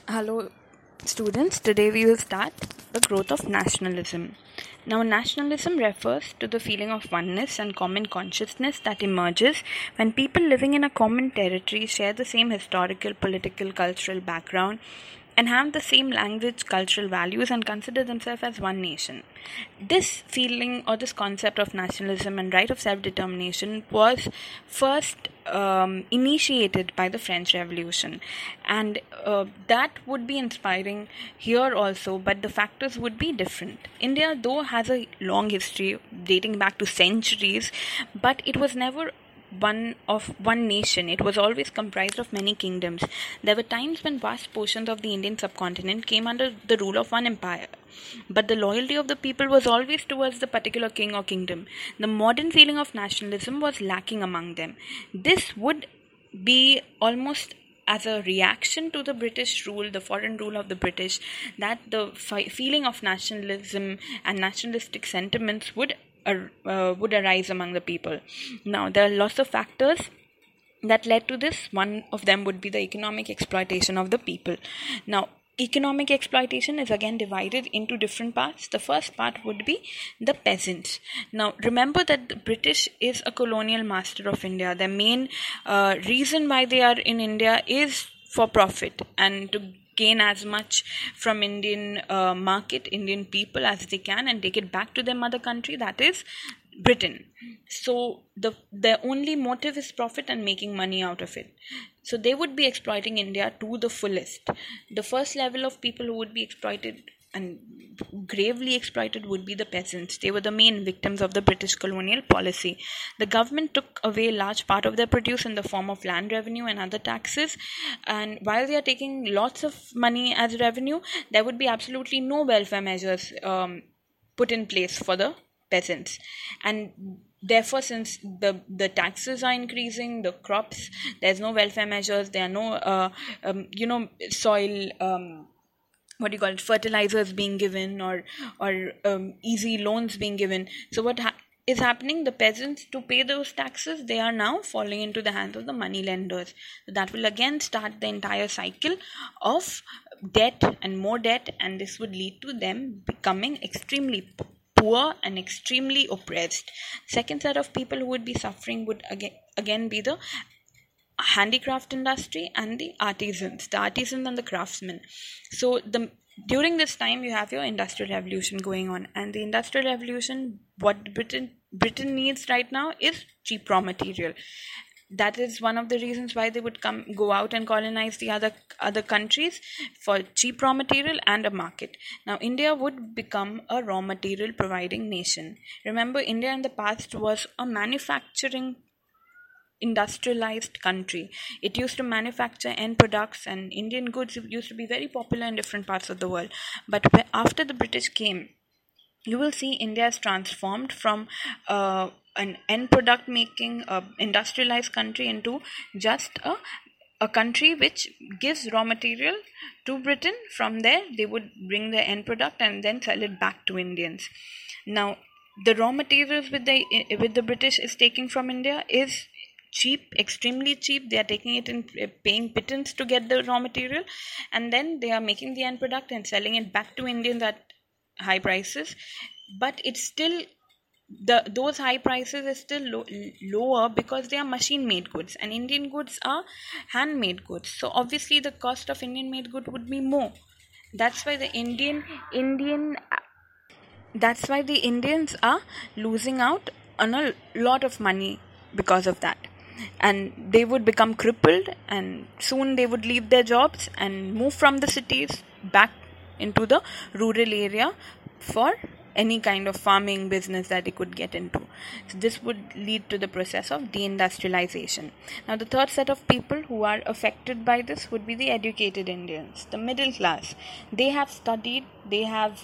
Hello, students. Today we will start the growth of nationalism. Now, nationalism refers to the feeling of oneness and common consciousness that emerges when people living in a common territory share the same historical, political, cultural background and have the same language, cultural values, and consider themselves as one nation. This feeling or this concept of nationalism and right of self-determination was first initiated by the French Revolution, and that would be inspiring here also, but the factors would be different. India, though, has a long history dating back to centuries, but it was never one nation. It was always comprised of many kingdoms. There were times when vast portions of the Indian subcontinent came under the rule of one empire, but the loyalty of the people was always towards the particular king or kingdom. The modern feeling of nationalism was lacking among them. This would be almost as a reaction to the British rule, the foreign rule of the British, that the feeling of nationalism and nationalistic sentiments would arise among the people. Now, there are lots of factors that led to this. One of them would be the economic exploitation of the people. Now, economic exploitation is again divided into different parts. The first part would be the peasants. Now, remember that the British is a colonial master of India. The main reason why they are in India is for profit and to gain as much from Indian market, Indian people as they can, and take it back to their mother country, that is Britain. So their only motive is profit and making money out of it. So they would be exploiting India to the fullest. The first level of people who would be exploited and gravely exploited would be the peasants. They were the main victims of the British colonial policy. The government took away large part of their produce in the form of land revenue and other taxes, and while they are taking lots of money as revenue, there would be absolutely no welfare measures put in place for the peasants. And therefore, since the taxes are increasing, the crops, there's no welfare measures, there are no soil fertilizers being given, or easy loans being given. So what is happening? The peasants, to pay those taxes, they are now falling into the hands of the money lenders. So that will again start the entire cycle of debt and more debt, and this would lead to them becoming extremely poor and extremely oppressed. Second set of people who would be suffering would again be the handicraft industry and the artisans and the craftsmen. So during this time you have your industrial revolution going on, and the industrial revolution, what Britain needs right now is cheap raw material. That is one of the reasons why they would go out and colonize the other countries, for cheap raw material and a market. Now, India would become a raw material providing nation. Remember, India in the past was a manufacturing industrialized country. It used to manufacture end products, and Indian goods used to be very popular in different parts of the world. But after the British came, you will see India is transformed from an end product making industrialized country into just a country which gives raw material to Britain. From there, they would bring the end product and then sell it back to Indians. Now, the raw materials with the British is taking from India is cheap, extremely cheap. They are taking it in paying pittance to get the raw material, and then they are making the end product and selling it back to Indians at high prices. But it's still those high prices is still lower because they are machine made goods, and Indian goods are handmade goods. So obviously the cost of Indian made good would be more. That's why the Indians are losing out on a lot of money because of that, and they would become crippled, and soon they would leave their jobs and move from the cities back into the rural area for any kind of farming business that they could get into. So this would lead to the process of deindustrialization. Now, the third set of people who are affected by this would be the educated Indians, the middle class. They have studied, they have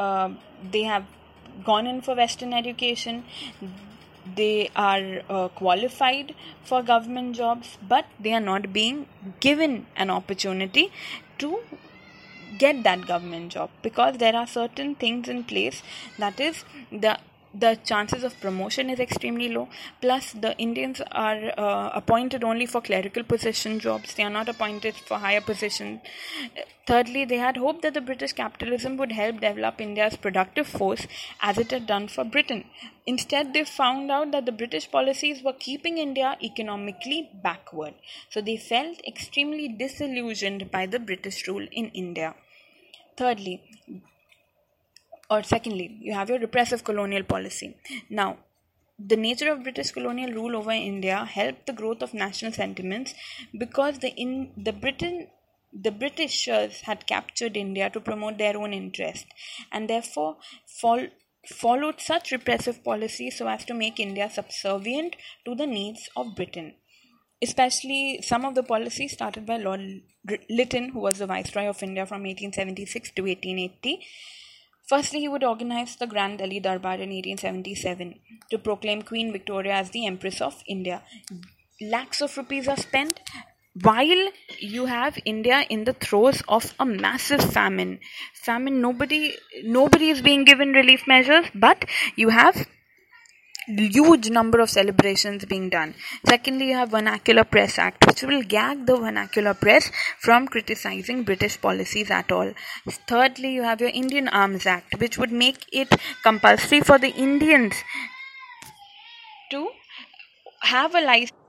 gone in for Western education, they are qualified for government jobs, but they are not being given an opportunity to get that government job, because there are certain things in place. That is, the the chances of promotion is extremely low. Plus, the Indians are appointed only for clerical position jobs. They are not appointed for higher positions. Thirdly, they had hoped that the British capitalism would help develop India's productive force as it had done for Britain. Instead, they found out that the British policies were keeping India economically backward. So they felt extremely disillusioned by the British rule in India. Secondly, you have your repressive colonial policy. Now, the nature of British colonial rule over India helped the growth of national sentiments because the Britishers had captured India to promote their own interest, and therefore followed such repressive policies so as to make India subservient to the needs of Britain. Especially some of the policies started by Lord Lytton, who was the Viceroy of India from 1876 to 1880. Firstly, he would organize the Grand Delhi Darbar in 1877 to proclaim Queen Victoria as the Empress of India. Lakhs of rupees are spent while you have India in the throes of a massive famine. Nobody is being given relief measures, but you have huge number of celebrations being done. Secondly, you have Vernacular Press Act, which will gag the vernacular press from criticizing British policies at all. Thirdly, you have your Indian Arms Act, which would make it compulsory for the Indians to have a license